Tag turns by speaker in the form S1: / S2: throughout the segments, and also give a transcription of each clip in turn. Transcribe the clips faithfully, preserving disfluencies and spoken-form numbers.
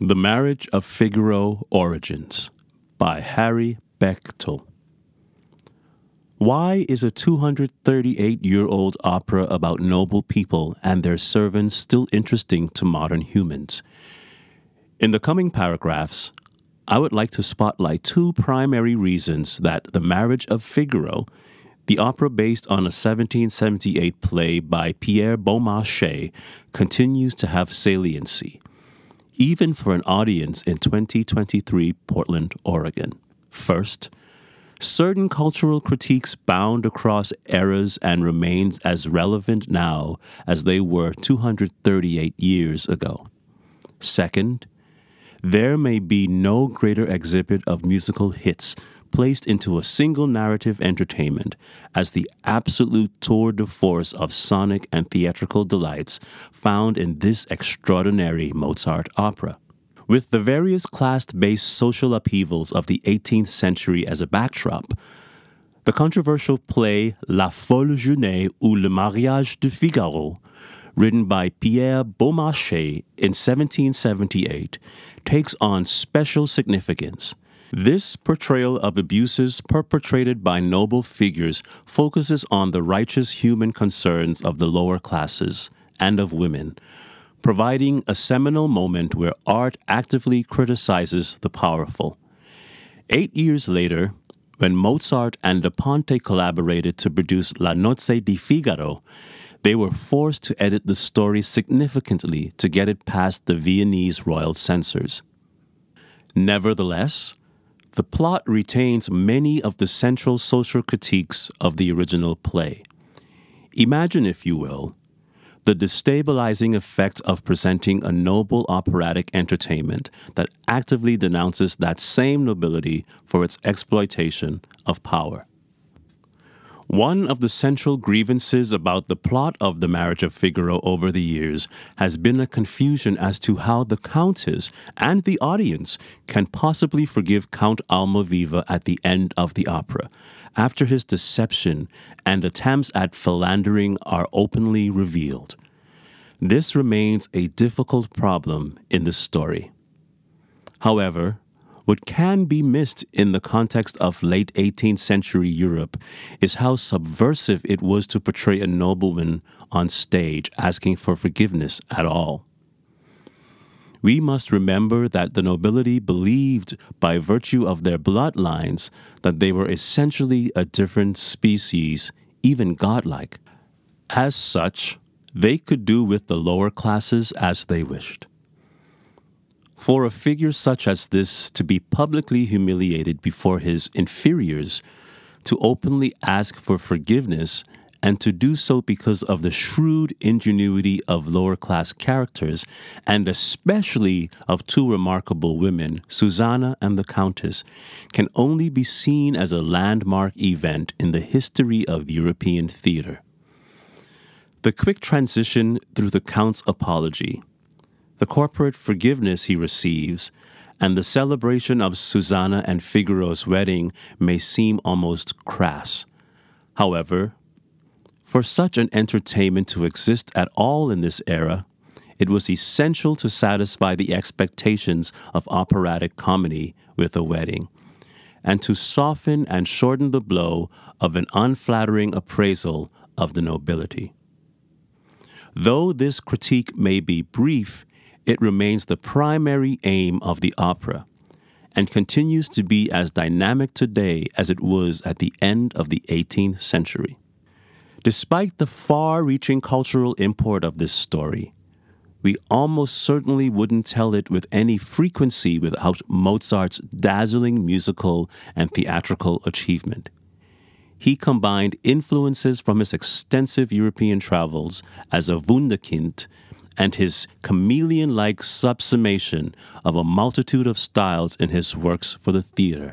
S1: The Marriage of Figaro Origins by Harry Bechtel. Why is a two hundred thirty-eight-year-old opera about noble people and their servants still interesting to modern humans? In the coming paragraphs, I would like to spotlight two primary reasons that The Marriage of Figaro, the opera based on a seventeen seventy-eight play by Pierre Beaumarchais, continues to have saliency, even for an audience in twenty twenty-three Portland, Oregon. First, certain cultural critiques bound across eras and remains as relevant now as they were two hundred thirty-eight years ago. Second, there may be no greater exhibit of musical hits placed into a single narrative entertainment as the absolute tour de force of sonic and theatrical delights found in this extraordinary Mozart opera. With the various class-based social upheavals of the eighteenth century as a backdrop, the controversial play La Folle Journée ou Le Mariage de Figaro, written by Pierre Beaumarchais in seventeen seventy-eight, takes on special significance. This portrayal of abuses perpetrated by noble figures focuses on the righteous human concerns of the lower classes and of women, providing a seminal moment where art actively criticizes the powerful. Eight years later, when Mozart and Da Ponte collaborated to produce La Nozze di Figaro, they were forced to edit the story significantly to get it past the Viennese royal censors. Nevertheless, the plot retains many of the central social critiques of the original play. Imagine, if you will, the destabilizing effect of presenting a noble operatic entertainment that actively denounces that same nobility for its exploitation of power. One of the central grievances about the plot of The Marriage of Figaro over the years has been a confusion as to how the Countess and the audience can possibly forgive Count Almaviva at the end of the opera, after his deception and attempts at philandering are openly revealed. This remains a difficult problem in the story. However, what can be missed in the context of late eighteenth century Europe is how subversive it was to portray a nobleman on stage asking for forgiveness at all. We must remember that the nobility believed, by virtue of their bloodlines, that they were essentially a different species, even godlike. As such, they could do with the lower classes as they wished. For a figure such as this to be publicly humiliated before his inferiors, to openly ask for forgiveness, and to do so because of the shrewd ingenuity of lower-class characters, and especially of two remarkable women, Susanna and the Countess, can only be seen as a landmark event in the history of European theater. The quick transition through the Count's apology, the corporate forgiveness he receives, and the celebration of Susanna and Figaro's wedding may seem almost crass. However, for such an entertainment to exist at all in this era, it was essential to satisfy the expectations of operatic comedy with a wedding, and to soften and shorten the blow of an unflattering appraisal of the nobility. Though this critique may be brief, it remains the primary aim of the opera, and continues to be as dynamic today as it was at the end of the eighteenth century. Despite the far-reaching cultural import of this story, we almost certainly wouldn't tell it with any frequency without Mozart's dazzling musical and theatrical achievement. He combined influences from his extensive European travels as a Wunderkind and his chameleon-like subsumation of a multitude of styles in his works for the theater.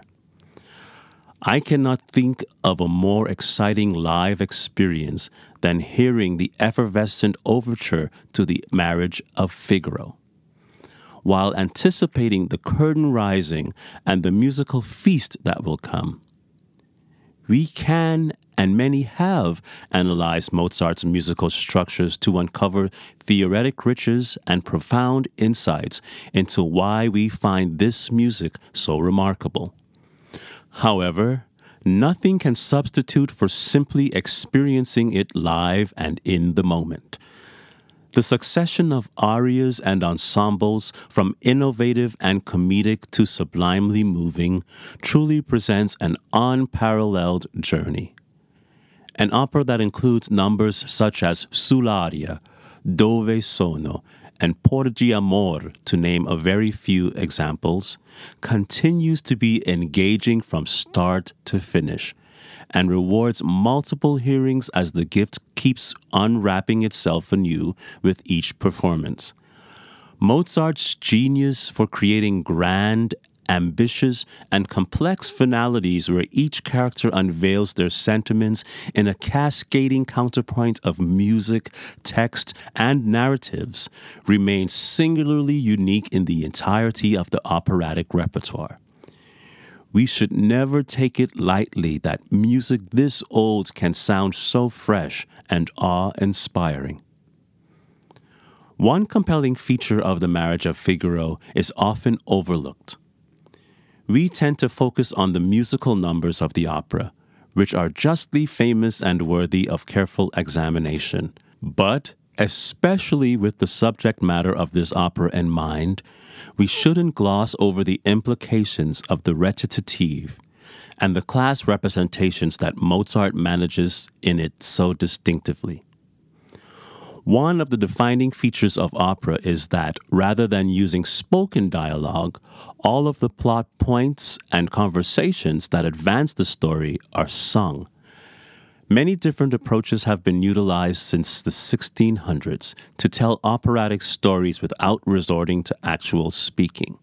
S1: I cannot think of a more exciting live experience than hearing the effervescent overture to The Marriage of Figaro. While anticipating the curtain rising and the musical feast that will come, we can and many have analyzed Mozart's musical structures to uncover theoretic riches and profound insights into why we find this music so remarkable. However, nothing can substitute for simply experiencing it live and in the moment. The succession of arias and ensembles, from innovative and comedic to sublimely moving, truly presents an unparalleled journey. An opera that includes numbers such as Sull'aria, Dove sono, and Porgi Amor, to name a very few examples, continues to be engaging from start to finish, and rewards multiple hearings as the gift keeps unwrapping itself anew with each performance. Mozart's genius for creating grand, ambitious, and complex finalities where each character unveils their sentiments in a cascading counterpoint of music, text, and narratives remains singularly unique in the entirety of the operatic repertoire. We should never take it lightly that music this old can sound so fresh and awe-inspiring. One compelling feature of The Marriage of Figaro is often overlooked. We tend to focus on the musical numbers of the opera, which are justly famous and worthy of careful examination. But, especially with the subject matter of this opera in mind, we shouldn't gloss over the implications of the recitative and the class representations that Mozart manages in it so distinctively. One of the defining features of opera is that, rather than using spoken dialogue, all of the plot points and conversations that advance the story are sung. Many different approaches have been utilized since the sixteen hundreds to tell operatic stories without resorting to actual speaking.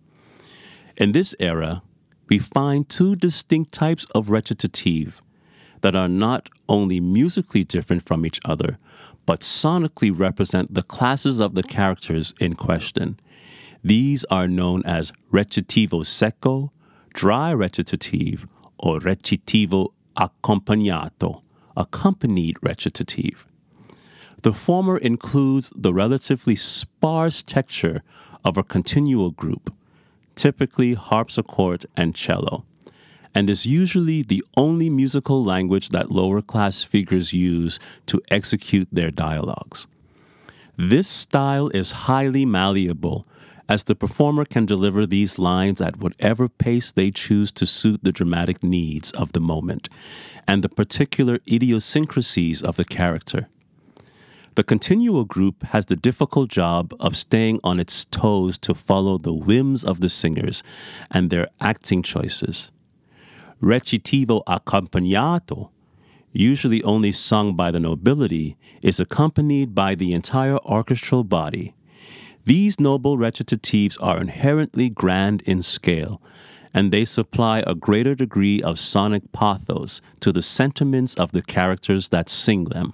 S1: In this era, we find two distinct types of recitative that are not only musically different from each other, but sonically represent the classes of the characters in question. These are known as recitativo secco, dry recitative, or recitativo accompagnato, accompanied recitative. The former includes the relatively sparse texture of a continuo group, typically harpsichord and cello, and is usually the only musical language that lower-class figures use to execute their dialogues. This style is highly malleable, as the performer can deliver these lines at whatever pace they choose to suit the dramatic needs of the moment and the particular idiosyncrasies of the character. The continuo group has the difficult job of staying on its toes to follow the whims of the singers and their acting choices. Recitativo accompagnato, usually only sung by the nobility, is accompanied by the entire orchestral body. These noble recitatives are inherently grand in scale, and they supply a greater degree of sonic pathos to the sentiments of the characters that sing them.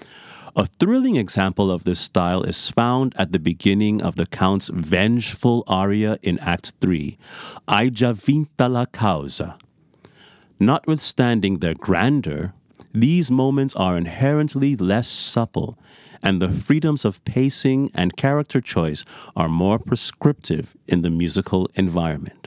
S1: A thrilling example of this style is found at the beginning of the Count's vengeful aria in Act three, Hai già vinta la causa. Notwithstanding their grandeur, these moments are inherently less supple, and the freedoms of pacing and character choice are more prescriptive in the musical environment.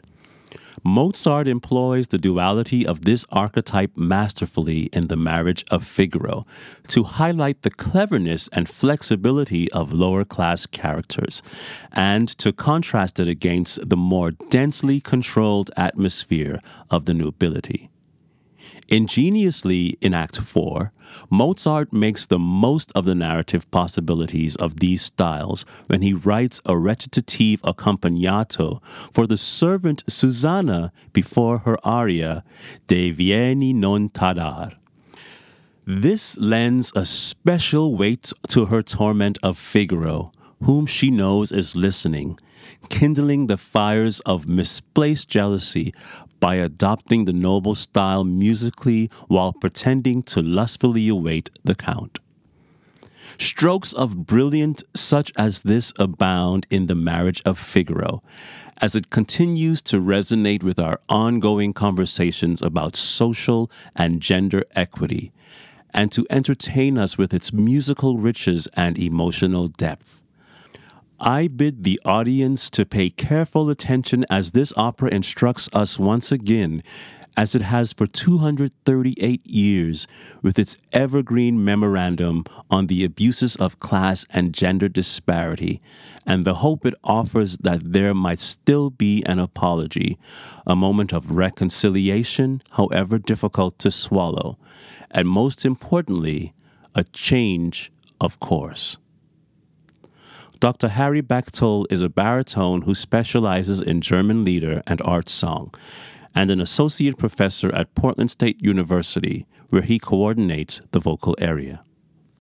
S1: Mozart employs the duality of this archetype masterfully in The Marriage of Figaro to highlight the cleverness and flexibility of lower-class characters, and to contrast it against the more densely controlled atmosphere of the nobility. Ingeniously in Act four, Mozart makes the most of the narrative possibilities of these styles when he writes a recitative accompagnato for the servant Susanna before her aria, De vieni non tardar. This lends a special weight to her torment of Figaro, whom she knows is listening, kindling the fires of misplaced jealousy by adopting the noble style musically while pretending to lustfully await the Count. Strokes of brilliance such as this abound in The Marriage of Figaro, as it continues to resonate with our ongoing conversations about social and gender equity, and to entertain us with its musical riches and emotional depth. I bid the audience to pay careful attention as this opera instructs us once again, as it has for two hundred thirty-eight years, with its evergreen memorandum on the abuses of class and gender disparity, and the hope it offers that there might still be an apology, a moment of reconciliation, however difficult to swallow, and most importantly, a change of course. Doctor Harry Bechtold is a baritone who specializes in German lieder and art song, and an associate professor at Portland State University, where he coordinates the vocal area.